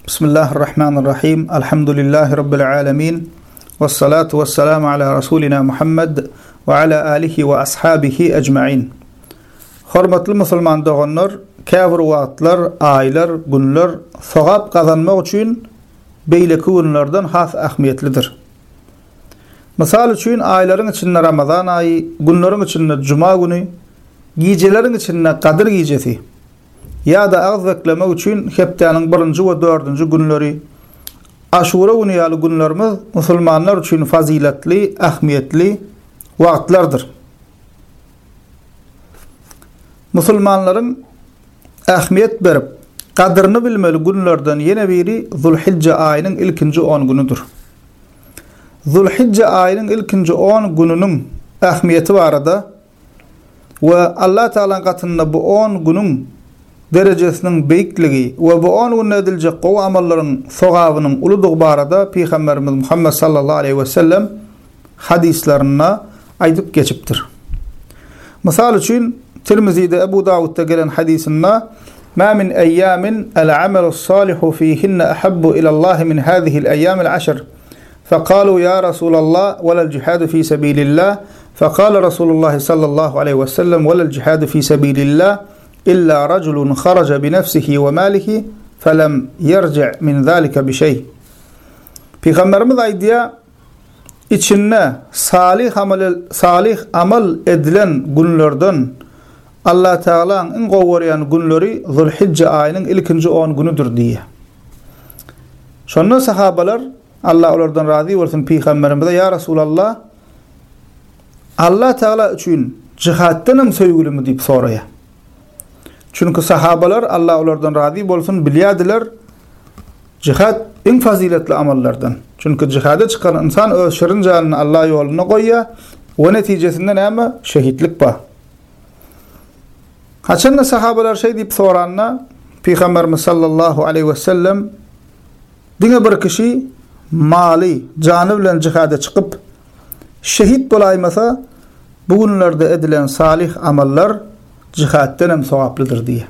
Bismillahirrahmanirrahim. Elhamdülillahi Rabbil alemin. Vessalatu vesselamu ala Rasulina Muhammed ve ala alihi ve ashabihi ecma'in. Hormatly musulman dogonlar, käbir wagtlar, aýlar, günler sowap kazanmak üçin beýleki günlerden has ähmiýetlidir. Mysal üçin aýlaryň içinde Ramazan aýy, günleriň içinde Juma güni, gijelerin içinde Kadir gijesi. Ya da ağız beklemek üçün heptanyň 1-nji we 4-nji günleri Aşura güni ýaly günlerimiz musulmanlar üçin faziletli, ähmiýetli wagtlardyr. Musulmanlaryň ähmiýet berip, kadryny bilmeli günlerden ýene biri Zulhicce aýynyň ilkinji 10 günüdür. Zulhicce aýynyň ilkinji 10 gününiň ähmiýeti barada we Allah Taala gatynda bu 10 günüň derejesiniň beýikligi we bu 10 günde ediljek gowy amallaryň sogabynyň uludygy barada Peýgamberimiz Muhammed sallallahu aleyhi ve sellem hadislerine aýdyp geçipdir. Mysal üçin Tirmizi'de Ebu Davud'da gelen hadisinde "Ma min ayyamin el-amelus salihu fihinna ahabbu ila Allah min hadihi'l ayyamil 10." فقالوا يا رسول الله ولا الجهاد في سبيل الله فقال رسول الله صلى الله عليه وسلم ولا الجهاد في سبيل الله إلا رجل خرج بنفسه وماله فلم يرجع من ذلك بشيء. Peygamberimiz aýdýa içinde salih amal edilen günlerden Allah Taala'nın en gowuryan günleri Zulhicce aýynyň ilkinji 10 günüdür diýe. Şonda sahabalar Allah olardan razı bolsun Peygamberimize ya Resulallah Allah Taala üçin cihatdanam söýgülimi diýip soraýa. Çünkü sahabalar Allah olardan razı bolsun bilýärdiler cihat en faziletli amallardan. Çünkü cihada çıkan insan öz şerin janyny Allah ýoluna goýýar we netijesinde näme? Şehitlik bar. Haçanda sahabalar şey diýip soranna Peygamberimiz sallallahu aleyhi ve sellem diňe bir kişi mali, jany bilen jihada çıkıp şehit bolaýmasa bu günlerde edilen salih amallar cihatdan hem sowaplydyr diye.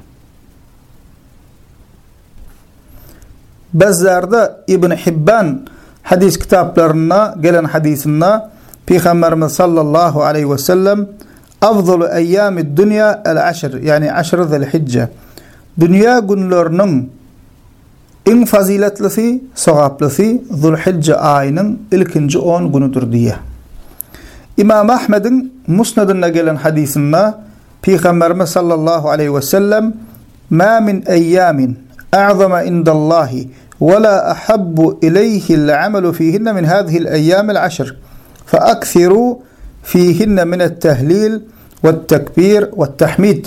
Bazlarda İbn Hibban hadis kitaplarına gelen hadisinde Peygamberimiz sallallahu aleyhi ve sellem afdalu eyyamid dunya el-10 yani 10 Zulhicce dünya günlerinin en faziletlisi, sowaplysi Zulhicce aýynyň ilkinji 10 günüdür diye. İmam Ahmed'in Musnad'ında gelen hadisinde Peygamberimiz sallallahu aleyhi ve sellem "Ma min ayyamin a'zama indallahi ve la ahabbu ilayhi'l amelu fihinna min hadihi'l ayyamil 10 fa akthiru fihinna min at-tahlil ve't-tekbir ve't-tahmid."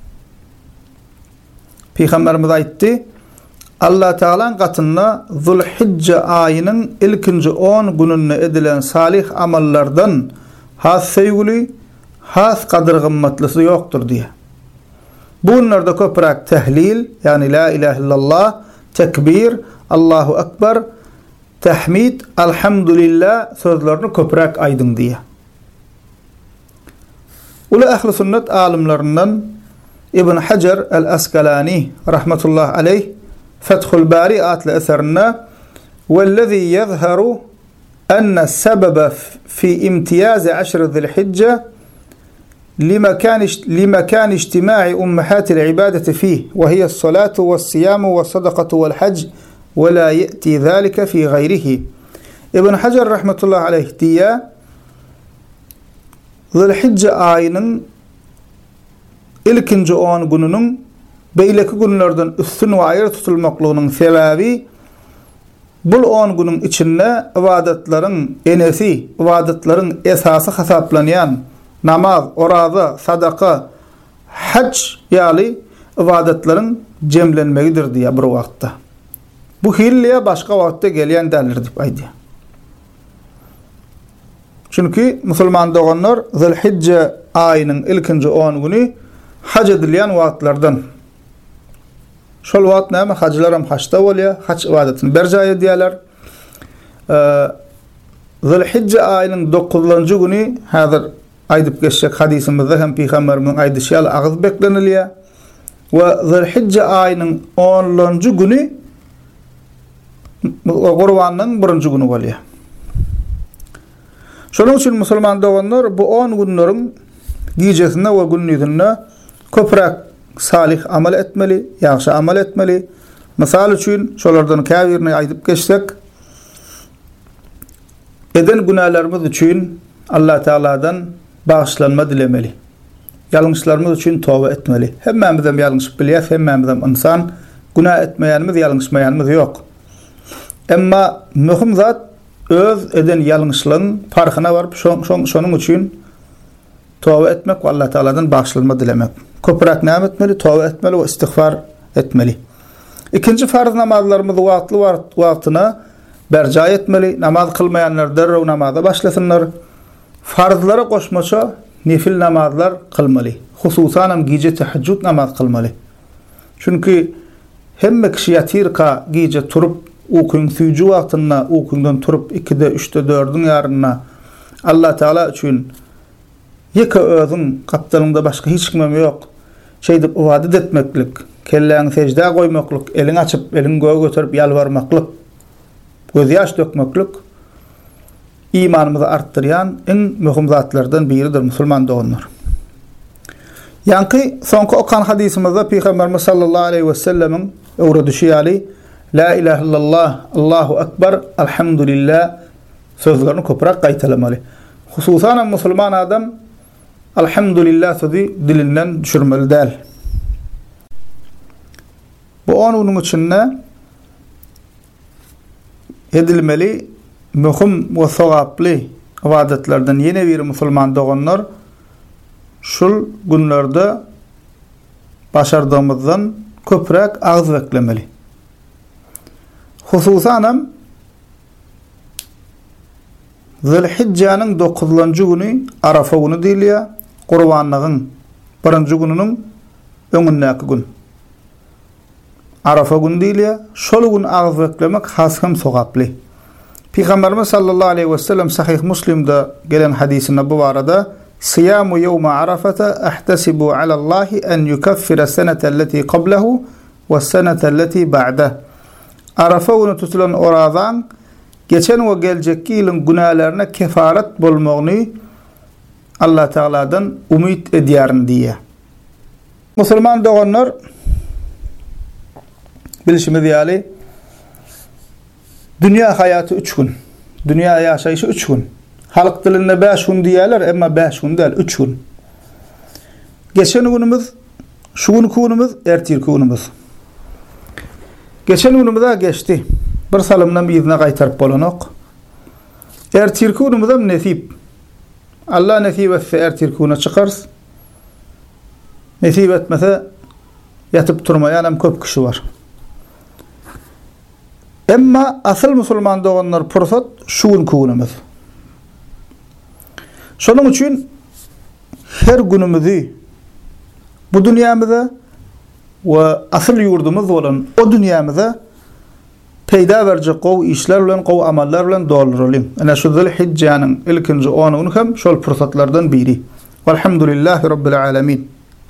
Peygamberimiz aýtdy, Allah Taala'nın gatynda Zulhicce aýynyň ilkinji 10 gününde edilen salih amallardan has söýgüli, has kadr gymmatlysı ýokdur diye. Bu günlerde köprak tehlil, yani la ilahe illallah, tekbir, Allahu ekber, tahmid, elhamdülillah sözlerini köprak aýdyn diye. Ulu ahli sünnet alimlerinden İbn Hacer el-Asqalani rahmetullah aleyh Fethul Bari adlı eserinde "Vellezî yezheru enne sebebe fi imtiyaz 10 Zulhicce لمكان اجتماع أمهات العبادة فيه وهي الصلاة والصيام والصدقة والحج ولا يأتي ذلك في غيره." İbn Hacer rahmetullah aleyh diye Zulhicce aýynyň ilkinji 10 gününiň beýleki günlerden üstün we aýry tutulmaklygynyň sebäbi bu 10 günüň içinde ibadetlaryň enesi, ibadetlaryň esasy hasaplanýan namaz, oraza, sadaka, hac ýaly ibadetlaryň jemlenmegidir diýe bir wagtda. Bu hilliye başga wagtda gelýän däldir diýip aýdy. Çünki musulman doganlar Zulhicce aýynyň ilkinji 10 güni hac edilýän wagtlardan. Şol wagt näme? Hajlar hem haçda bolýar, haç ibadetini berja edýärler. Zulhicce aýynyň 9-njy güni häzir aýdyp geçjek hadisimizde hem Peygamberimiň aýdyşy agyz beklenilýär. Ve Zulhicce aýynyň 10-njy güni Gurbanyň birinji güni bolýar. Şonuň üçin musulman doganlar bu 10 günleriň gijesinde we günnüzinde köprak salih amal etmeli, ýaxşy amal etmeli. Misal üçin şolardan käbirini aýdyp geçsek, eden günahlarymyz üçin Allah Taala'dan bağışlanma dilemeli. Ýalňyşlarymyz üçin toba etmeli. Hemmemizem ýalňyş bilýär, hemmemizem insan, günah etmeýänimiz, ýalňyşmaýanymyz ýok. Emma möhüm zat öz eden ýalňyşlygyň farkyna baryp şonuň üçin toba etmek we Allah Taala'dan bağışlanma dilemek. Köprak näme etmeli? Toba etmeli we istigfar etmeli. İkinci farz namazlarymyzy wagtyna berja etmeli. Namaz kılmayanlar derrew namaza başlasınlar. Farzlara koşmaça nefil namazlar kılmaly. Hususan gece tahajjud namaz kılmaly. Çünkü hemme kişi yatirka gece turup okuyun süjü wagtyna okuyundan turup 2-de 3-de 4-üň ýaryna Allah Taala üçin ýeke özüň kapdalynda başga hiç kimem ýok. Şeýdip ibadet etmeklik, kelläňi secde goýmaklyk, eliň açyp, eliň göğe götürüp ýalbarmaklyk, göz ýaş dökmeklik imanymyzy artdyrýan en möhüm zatlardan biridir musulman doganlar. Ýanky soňky okan hadisimizde Peygamberimiz sallallahu aleyhi we sellemiň öwredişi ýaly la ilahe illallah, Allahu akbar, alhamdulillah sözlerini köprak gaýtalamaly. Hususan musulman adam alhamdulillah sözi dilinden düşürmeli däl. Bu onuň üçin edilmeli möhüm we sowaply ibadetlerden ýene bir musulman doganlar şul günlerde başardığımızdan köprak ağız beklemeli. Hususan Zilhicce'nin 9-njy güni Arafa güni diýilýär. Gurbanyň 1-nji gününiň öňündäki gün. Arafa günü diýilýär. Şol gün ağız beklemek hasym sowaply. Peygamberimiz sallallahu aleyhi ve sellem Sahih Muslim'de gelen hadisinde bu barada Siyamu yevme Arafata ahtasibu ala Allahi en yukaffira senete allati qablahu ve senete allati ba'dah. Arafa günü tutulan oradan geçen ve gelecekki ýylyň günahlarına kefaret bolmagyny Allah Taala'dan umid edýärin diýe. Musulman doganlar bilişimiz ýaly dünya hayaty 3 gün. Dünya ýaşaýyşy 3 gün. Halk dilinde 5 gün diýerler, emma 5 gün däl, 3 gün. Geçen günümüz, şu günümüz, ertirki günümüz. Geçen günümüz geçti. Bir salymdan bizne gaýtaryp bolanok. Ertirki günümüz nesip. Allah nesip etse ertirki güne çykars. Nesip etmese yatıp durmayan hem köp kişi var. Emma asıl musulman doganlar pursat şu günümüz. Şonuň üçin her günümüzi bu dünýämizde we asıl ýurdumyz bolan o dünýämizde peýda berjek gowy işler bilen, gowy amallar bilen dolduralım. Ana şu Zilhicce'niň ilkinji 10 hem şol pursatlardan biri. Velhamdülillahi rabbil alamin.